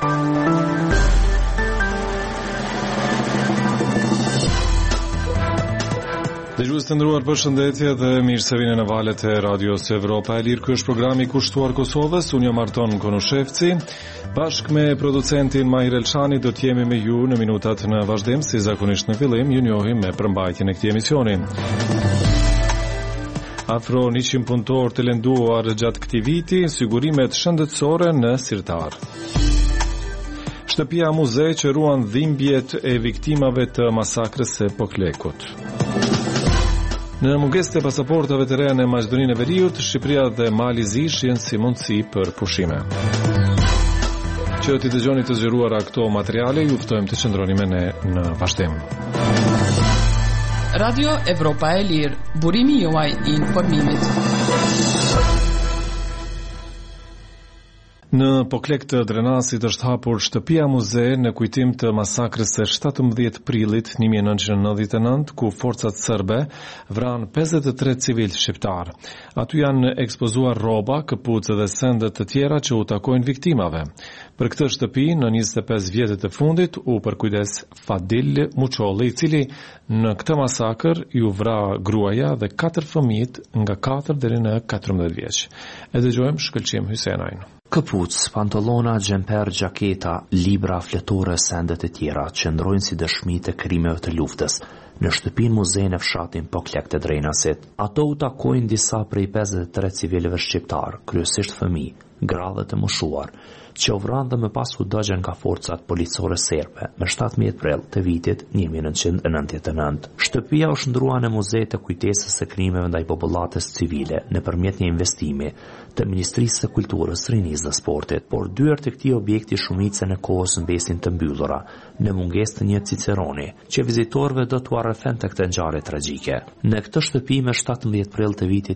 Dëgjues të nderuar, përshëndetje dhe mirë se vini në valët e Radios Evropa e Lirë. Ky është programi i kushtuar Kosovës. Unë jam Arton Konushevci. Bashkë me producentin Mahir Elshani do të jemi me ju në minutat në vazhdim, si zakonisht në fillim ju njohim me përmbajtjen e këtij emisioni. Afro 100 punëtor të lënduar gjatë këtij viti, sigurimet shëndetësore në Sirtar. Shtëpia muze që ruan dhimbjet e viktimave të masakrës së Poklekut. Në mungesë të pasaportave të reja në Maqedoninë e Veriut, Shqipëria dhe Mali Zish janë si mundësi për pushime. Që t'i dëgjoni të zgjeruara këto materiale, ju ftojmë të qëndroni me ne në vazhdim. Radio Evropa e Lirë, burimi juaj i informimit. Në Poklek të Drenasit është hapur shtëpia muze në kujtim të masakrës së 17 prillit 1999, ku forcat serbe vranë 53 civil shqiptar. Aty janë ekspozuar rroba, këpucë dhe sende të tjera që u takojnë viktimave. Për këtë shtëpi, në 25 vjetët e fundit, u përkujdes Fadil Muçolli, i cili në këtë masakër ju vra gruaja dhe 4 fëmijët nga 4 deri në 14 vjeç. E dëgjojmë Shkëlqim Hysenajin. Këpuc, pantolona, xhemper, gjaketa, libra, fletore, sendet e tjera qëndrojnë si dëshmi të krimeve të luftës në shtëpinë muze në fshatin Poklek të Drenasit. Ato u takojnë disa prej 53 civilëve shqiptar, kryesisht fëmijë, gra dhe të moshuar, që u vranë dhe më pas u dëgjën nga forcat policore serbe më 17 prill të vitit 1999. Shtëpia u shndrua në muze të kujtesës së krimeve ndaj popullatës civile nëpërmjet një investimi të Ministrisë së Kulturës, Rinisë dhe Sportit, por dyert e këtij objekti shumicën e kohës mbesin të mbyllura në mungesë të një Ciceroni, që vizitorëve do t'u arrëfen të këtë ngjarje tragjike. Në këtë shtëpi më 17 prill të vitit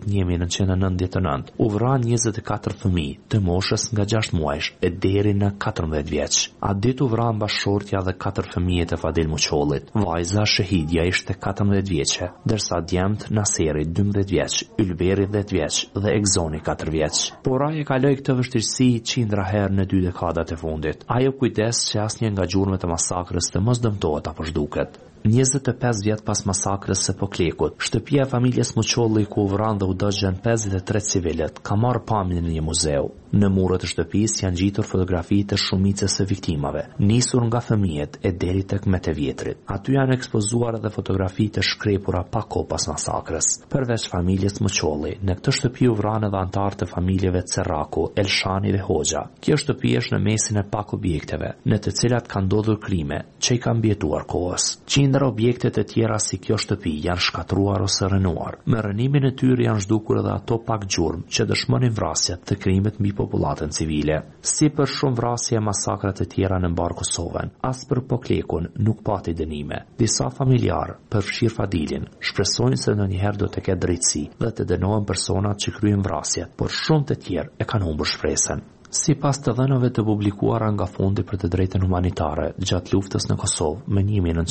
1999 u vranë 24 fëmijë të moshës nga 6 muajsh e deri në 14 vjeç. Atë ditë u vranë bashkëshortja dhe 4 fëmijët e Fadil Muçollit. Vajza Shahidja ishte 14 vjeçe, ndërsa djemt Naseri 12 vjeç, Ylberi 10 vjeç dhe Egzoni 4 vjeç. Por ai e kaloi këtë vështirësi qindra herë në 2 dekadat e fundit. Ajo kujdes që asnjë nga gjurmët e masakrës të mos dëmtohet apo zhduket. 25 vjet pas masakrës së Poklekut, shtëpia e familjes Muçolli ku u vranë dhe u dëgjën 53 civilët ka marrë pamjen në një muzeu. Në murët e shtëpisë janë gjitur fotografi të shumicës së viktimave, nisur nga fëmijët e deri tek më të vjetrit. Aty janë ekspozuar edhe fotografi të shkrepura pa kohë pas masakrës. Përveç familjes Muçolli, në këtë shtëpi u vranë edhe anëtarë të familjeve Cerraku, Elshani dhe Hoxha. Kjo shtëpi është në mesin e pak objekteve, në të cilat kanë ndodhur krime që i kanë mbijetuar kohës. Qindra objekte të tjera si kjo shtëpi janë shkatruar ose rënuar. Me rënimin e tyre janë zhdukur edhe ato pak gjurmë që dëshmonin vrasjet të krimit mbi popullatën civile. Si për shumë vrasje e masakrat të tjera në mbar Kosovën, as për Poklekun nuk pati dënime. Disa familjarë, përfshirë Fadilin, shpresojnë se ndonjëherë do të ketë drejtësi dhe të dënohen personat që kryen vrasjet, por shumë të tjerë e kanë humbur shpresën. Si pas të dhënave të publikuara nga Fondi për të drejtën humanitare gjatë luftës në Kosovë më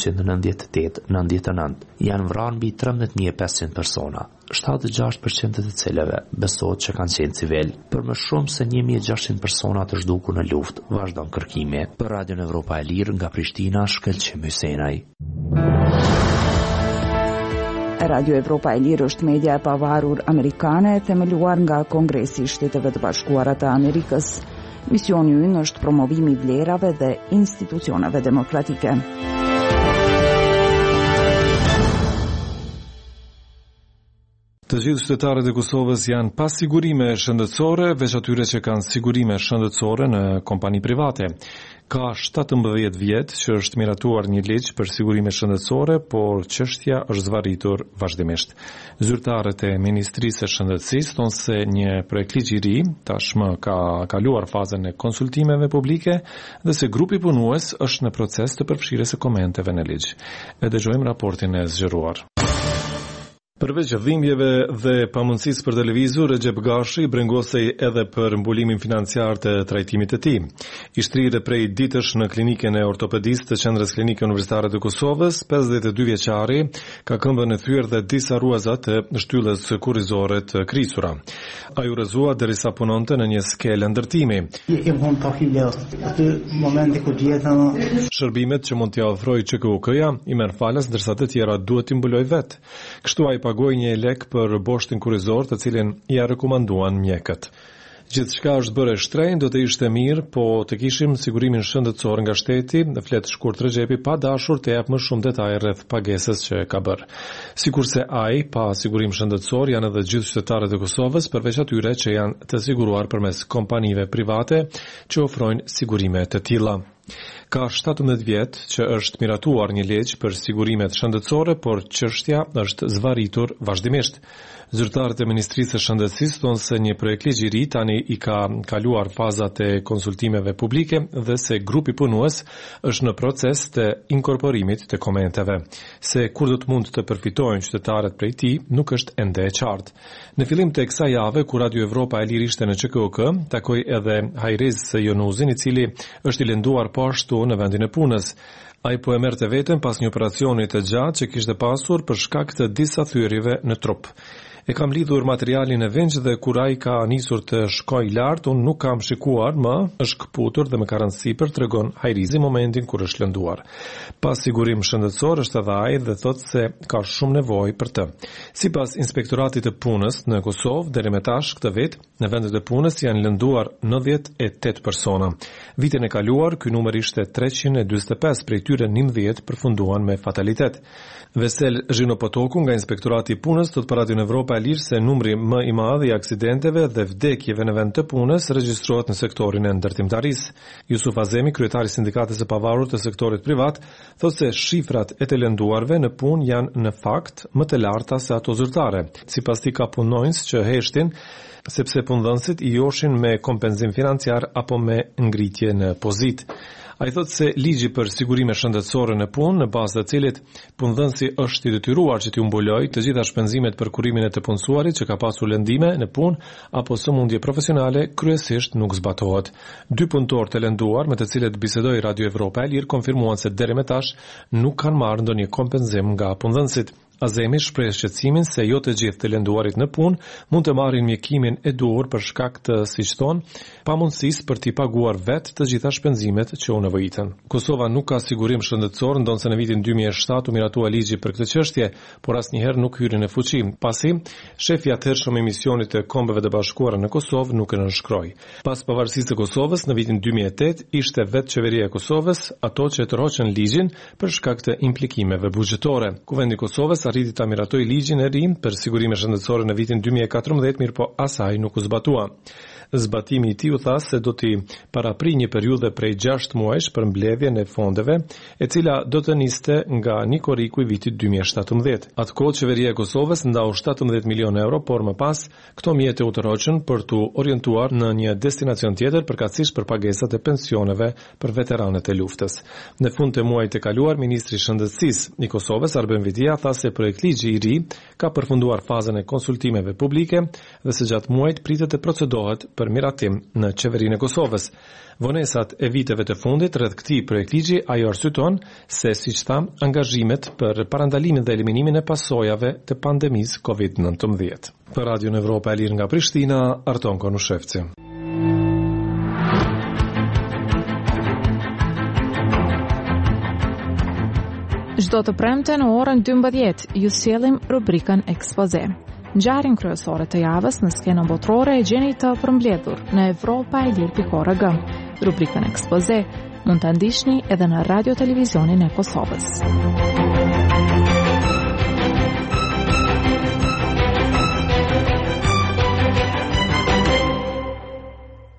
1998-99, janë vranë mbi 13.500 persona, 76% të cilëve besohet që kanë qenë civil. Për më shumë se 1.600 persona të zhdukur në luftë vazhdon kërkimi. Për Radion Evropa e Lirë nga Prishtina, Shkëlqim Hysenaj. Radio Evropa e Lirë është media e pavarur amerikane themeluar nga Kongresi i Shteteve të Bashkuara të Amerikës. Misioni i ynë është promovimi i vlerave dhe institucioneve demokratike. Të gjithë qytetarët e Kosovës janë pa sigurime shëndetësore, veç atyre që kanë sigurime shëndetësore në kompani private. Ka 17 vjet që është miratuar një ligj për sigurime shëndetësore, por çështja është zvarritur vazhdimisht. Zyrtarët e Ministrisë së Shëndetësisë thonë se një projekt ligji i ri tashmë ka kaluar fazën e konsultimeve publike dhe se grupi punues është në proces të përfshirjes së komenteve në ligj. E dëgjojmë raportin e zgjeruar. Përveç dhimbjeve dhe pamundësisë për të lëvizur, Recep Gashi brengosej edhe për mbulimin financiar të trajtimit të tij. I shtrirë prej ditësh në klinikën e ortopedistë të Qendrës Klinike Universitare të Kosovës, 52 vjeçari ka këmbën e thyer dhe disa ruaza të shtyllës kurrizore të krisura. Ai u rrezua derisa punonte në një skelë ndërtimi. Shërbimet që mund t'i ofrojë QKUK-ja i merr falas, ndërsa të tjera duhet t'i mbulojë vet. Kështu ai pagoi 1 lek për boshtin kurrizor të cilin ja rekomanduan mjekët. Gjithçka është bërë shtrenjtë, do të ishte mirë, po të kishim sigurimin shëndetësor nga shteti, flet Shkurt Rexhepi, pa dashur të jap më shumë detaje rreth pagesës që ka bërë. Sikurse ai pa sigurim shëndetësor janë edhe gjithë qytetarët e Kosovës, përveç atyre që janë të siguruar përmes kompanive private që ofrojnë sigurime të tilla. Ka 17 vjet që është miratuar një ligj për sigurimet shëndetësore, por çështja është zvarritur vazhdimisht. Zyrtarët e Ministrisë së Shëndetësisë thonë se një projekt ligji i ri tani i ka kaluar fazat e konsultimeve publike dhe se grupi punues është në proces të inkorporimit të komenteve. Se kur do të mund të përfitojnë qytetarët prej tij nuk është ende e qartë. Në fillim të kësaj jave, kur Radio Evropa e Lirë ishte në QKUK, takoi edhe Hajriz Jonuzin, i cili është i lënduar po ashtu në vendin e punës. Ai po e merrte veten pas një operacioni të gjatë që kishte pasur për shkak të disa thyerjeve në trup. E kam lidhur materialin e venç dhe kur ai ka nisur të shkoj lart, unë nuk kam shikuar më, është kputur dhe më ka rënë sipër, tregon Hajrizi momentin kur është lënduar. Pas sigurim shëndetësor është edhe ai dhe thotë se ka shumë nevojë për të. Sipas Inspektoratit të Punës në Kosovë, deri më tash këtë vit, në vendet e punës janë lënduar 98 persona. Vitin e kaluar, ky numër ishte 345, prej tyre 19 përfunduan me fatalitet. Vesel Zhinopotoku nga Inspektorati i Punës thotë për Radio Evropa e Lirë se numri më i madh i aksidenteve dhe vdekjeve në vend të punës regjistrohet në sektorin e ndërtimtarisë. Yusuf Azemi, kryetari i Sindikatës së Pavarur të sektorit privat, thotë se shifrat e të lënduarve në punë janë në fakt më të larta se ato zyrtare. Sipas tij ka punonjës që heshtin sepse punëdhënësit i joshin me kompenzim financiar apo me ngritje në pozitë. Ai thotë se ligji për sigurime shëndetësore në punë, në bazë të cilit punëdhënësi është i detyruar që t'i mbulojë të gjitha shpenzimet për kurimin e të punësuarit që ka pasur lëndime në punë apo sëmundje profesionale, kryesisht nuk zbatohet. 2 punëtorë të lënduar me të cilët bisedoi Radio Evropa e Lirë konfirmuan se deri më tash nuk kanë marrë ndonjë kompenzim nga punëdhënësit. Azemi shpreh shqetësimin se jo të gjithë të lënduarit në punë mund të marrin mjekimin e duhur për shkak të, siç thonë, pamundësisë për t'i paguar vetë të gjitha shpenzimet që u nevojiten. Kosova nuk ka sigurim shëndetësor, ndonse në vitin 2007 u miratua ligji për këtë çështje, por asnjëherë nuk hyri në fuqi, pasi shefi i atëhershëm emisionit të Kombeve të Bashkuara në Kosovë nuk e nënshkroi. Pas pavarësisë së Kosovës në vitin 2008 ishte vetë qeveria e Kosovës ato që tërhoqën ligjin për shkak të implikimeve buxhetore. Kuvendi i Kosovës arriti ta miratoi ligjin e ri për sigurime shëndetësore në vitin 2014, mirë po asaj nuk u zbatua. Zbatimi i tij u tha se do t'i parapri një periudhë prej 6 muajsh për mbledhjen e fondeve, e cila do të niste nga Nikoriku i vitit 2017. Atkoh qeveria e Kosovës ndau 17 milionë euro, por më pas këto mjete u tërhoqën për t'u orientuar në një destinacion tjetër, përkatësisht për pagesat e pensioneve për veteranët e luftës. Në fund të muajit të kaluar, ministri i Shëndetësisë i Kosovës, Arben Vidia, tha se projekt ligji i ri ka përfunduar fazën e konsultimeve publike dhe së gjatë muajit pritet të procedohet për miratim në qeverinë e Kosovës. Vonesat e viteve të fundit rreth këtij projektligji ajo arsyeton se, siç tham, angazhimet për parandalimin dhe eliminimin e pasojave të pandemisë COVID-19. Për Radio Evropa e Lirë nga Prishtina, Arton Konushevci. Çdo të premte në orën 12 ju sjellim rubrikën Ekspoze. Ngjarjen kryesore të javës në skenën botërore e gjeni të përmbledhur në europaelir.org. Rubrikën Ekspoze mund ta ndiqni edhe në Radio Televizionin e Kosovës.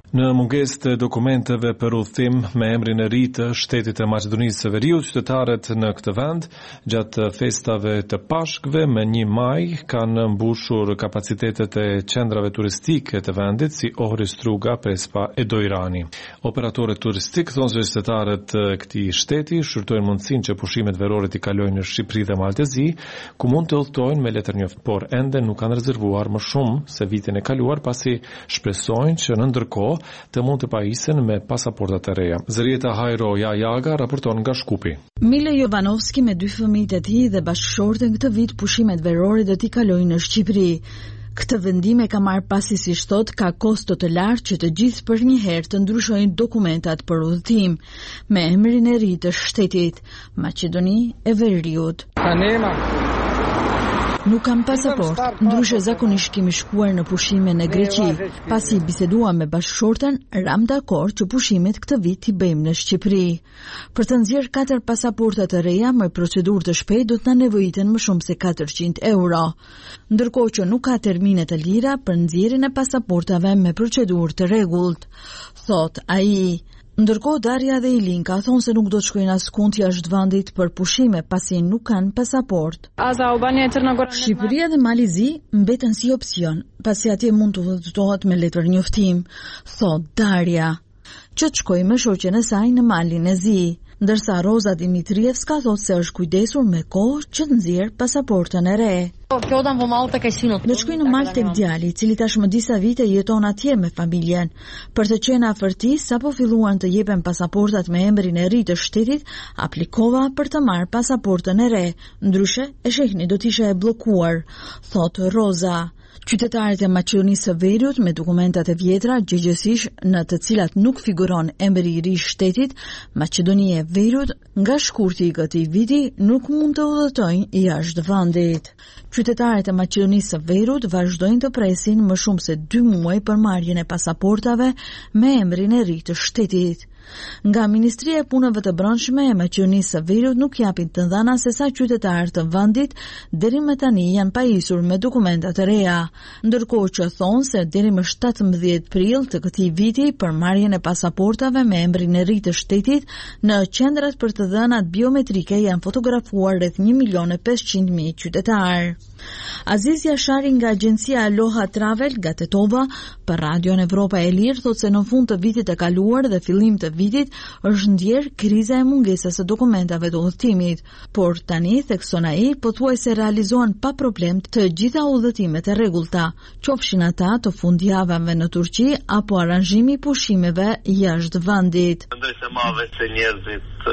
Në mungesë të dokumenteve për udhëtim me emrin e ri të shtetit të Maqedonisë së Veriut, qytetarët në këtë vend gjatë festave të Pashkëve me 1 maj kanë mbushur kapacitetet e qendrave turistike të vendit si Ohri Struga, Prespa e Dojrani. Operatorët turistik thonë se qytetarët e këtij shteti shfryttojnë mundësinë që pushimet verore t'i kalojnë në Shqipëri dhe Maltezi, ku mund të udhtojnë me letër njoftë, por ende nuk kanë rezervuar më shumë se vitin e kaluar, pasi shpresojnë që në ndërkohë të mund të pajisen me pasaportat e reja. Zërieta Hajro Jajaga raporton nga Shkupi. Mile Jovanovski me 2 fëmijët e tij dhe bashkëshorten këtë vit pushimet verore do t'i kalojnë në Shqipëri. Këtë vendim e ka marrë pasi, si thot, ka kosto të lartë që të gjithë për një herë të ndryshojnë dokumentat për udhëtim me emrin e ri të shtetit, Maqedoni e Veriut. Nuk kam pasaport, ndryshe zakonisht kemi shkuar në pushime në Greqi. Pasi biseduam me bashkëshorten, ram dakord që pushimet këtë vit t'i bëjmë në Shqipëri. Për të nxjerrë 4 pasaporta të reja me procedurë të shpejtë do të na nevojiten më shumë se 400 euro. Ndërkohë që nuk ka termine të lira për nxjerrjen e pasaportave me procedurë të rregullt, thot ai. Ndërkohë Darja dhe Ilinka thonë se nuk do të shkojnë askund jashtë vendit për pushime pasi nuk kanë pasaport. Shqipëria dhe Malizi mbeten si opsion, pasi atje mund të udhëtohet me letër njoftim, thot Darja, që të shkojë me shoqen e saj në Malin e Zi, ndërsa Roza Dimitrievska thot se është kujdesur me kohë që të nxjerrë pasaportën e re. Do të shkoj në Malë tek djali, i cili tashmë disa vite jeton atje me familjen. Për të qenë afërti, sapo filluan të jepen pasaportat me emrin e ri të shtetit, aplikova për të marrë pasaportën e re, ndryshe e shehni do të isha e bllokuar, thot Roza. Qytetarët e Maqedonisë së Veriut me dokumentat e vjetra, gjëgjësisht në të cilat nuk figuron emri i ri i shtetit, Maqedonia e Veriut, nga shkurti i këtij viti nuk mund të udhëtojnë jashtë vendit. Qytetarët e Maqedonisë së Veriut vazhdojnë të presin më shumë se 2 muaj për marrjen e pasaportave me emrin e ri të shtetit. Nga Ministria e Punëve të Brendshme e Maqedonisë së Veriut nuk japin të dhëna se sa qytetarë të vendit deri më tani janë pajisur me dokumenta të reja, ndërkohë që thonë se deri më 17 prill të këtij viti për marrjen e pasaportave me emrin e ri të shtetit në qendrat për të dhënat biometrike janë fotografuar rreth 1.500.000 qytetarë. Aziz Jashari nga agjencia Aloha Travel nga Tetova për Radion Evropa e Lirë thotë se në fund të vitit e kaluar dhe fillim të vitit është ndjerë kriza e mungesës së dokumentave të udhëtimit, por tani thekson ai pothuajse realizohen pa problem të gjitha udhëtimet e rregullta, qofshin ata të fundjavave në Turqi apo aranzhimi i pushimeve jashtë vendit. Mendoj se më vetë njerëzit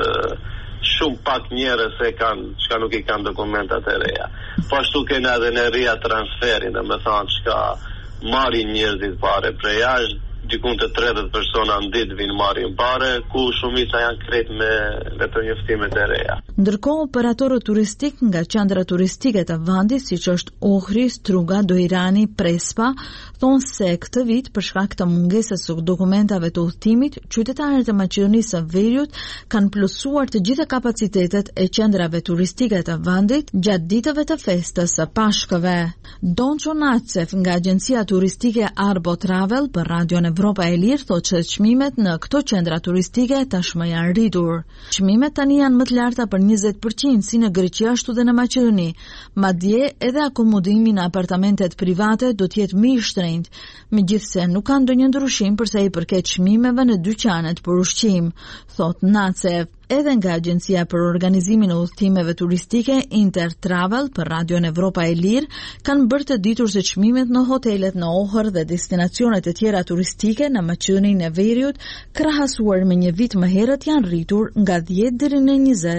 shumë pak njerëz që nuk i kanë dokumentat e reja. Po ashtu kena edhe në reja transferin, dhe me thonë që marrin njerëzit pare prej jashtë, dikun të 30 persona në ditë vinë marrin pare, ku shumica janë krejt me letër njoftimet e reja. Ndërkohë, operatorët turistik nga qendra turistike të vendit, siç është Ohri, Struga, Dojrani, Prespa, thonë se këtë vit për shkak të mungesës së dokumentave të udhëtimit, qytetarët e Maqedonisë së Veriut kanë plusuar të gjitha kapacitetet e qendrave turistike të vendit gjatë ditëve të festës së Pashkëve. Donço Nacev nga agjencia turistike Arbo Travel për Radion Evropa e Lirë thotë që çmimet në këto qendra turistike tashmë janë rritur. Çmimet tani janë më të larta për 20% si në Greqi ashtu dhe në Maqedoni. Madje edhe akomodimi në apartamentet private do të jetë më i shtrenjtë, megjithse nuk ka ndonjë ndryshim për sa i përket çmimeve në dyqanet për ushqim, thot Nacev. Edhe nga Agjencia për Organizimin e Udhëtimeve Turistike Intertravel për Radion Evropa e Lirë kanë bërë të ditur se çmimet në hotelet në Ohër dhe destinacionet e tjera turistike në Maqedoninë e Veriut krahasuar me një vit më herët janë rritur nga 10 deri në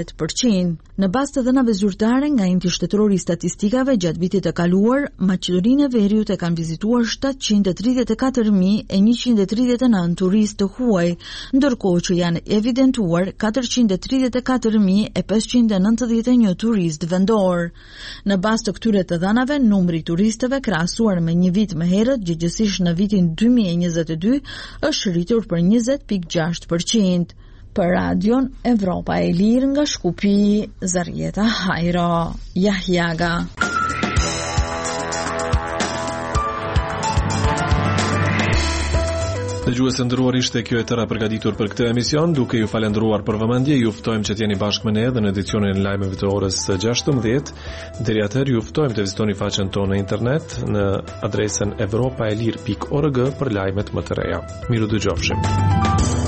20%. Në bazë të dhënave zyrtare nga Enti Shtetëror i Statistikave gjatë vitit të kaluar, Maqedoninë e Veriut e kanë vizituar 734.139 turistë të huaj, ndërkohë që janë evidentuar 434.591 turistë vendor. Në bazë të këtyre të dhënave, numri i turistëve krahasuar me një vit më herët, gjithsesi në vitin 2022, është rritur për 20.6%. Për Radion Evropa e Lirë nga Shkupi, Zarieta Hajro Jahjaga. Dëgjues e nderuar, ishte kjo e tëra përgatitur për këtë emision. Duke ju falendëruar për vëmendje, ju ftojmë që t'jeni bashkë me ne edhe në edicionin e lajmeve të orës 16. Deri atëherë ju ftojmë të vizitoni faqen tonë në internet në adresën evropaelir.org për lajmet më të reja. Miru dëgjofshim.